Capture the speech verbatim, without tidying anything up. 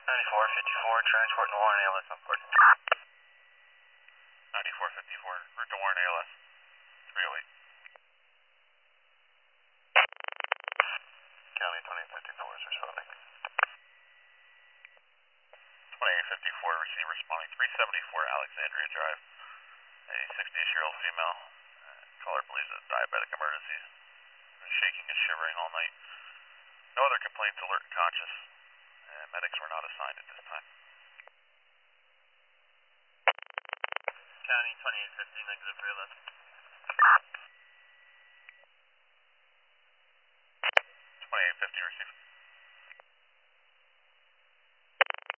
ninety-four fifty-four, transport to Warren A L S, upward. ninety-four fifty-four, route to Warren A L S, three oh eight. County twenty-eight fifty-four is responding. twenty-eight fifty-four, receive responding, three seventy-four Alexandria Drive. A sixty-ish-year-old female, uh, caller believes a diabetic emergency, been shaking and shivering all night. No other complaints, alert and conscious, and medics were not assigned at this time. County twenty-eight fifty, negative, real left.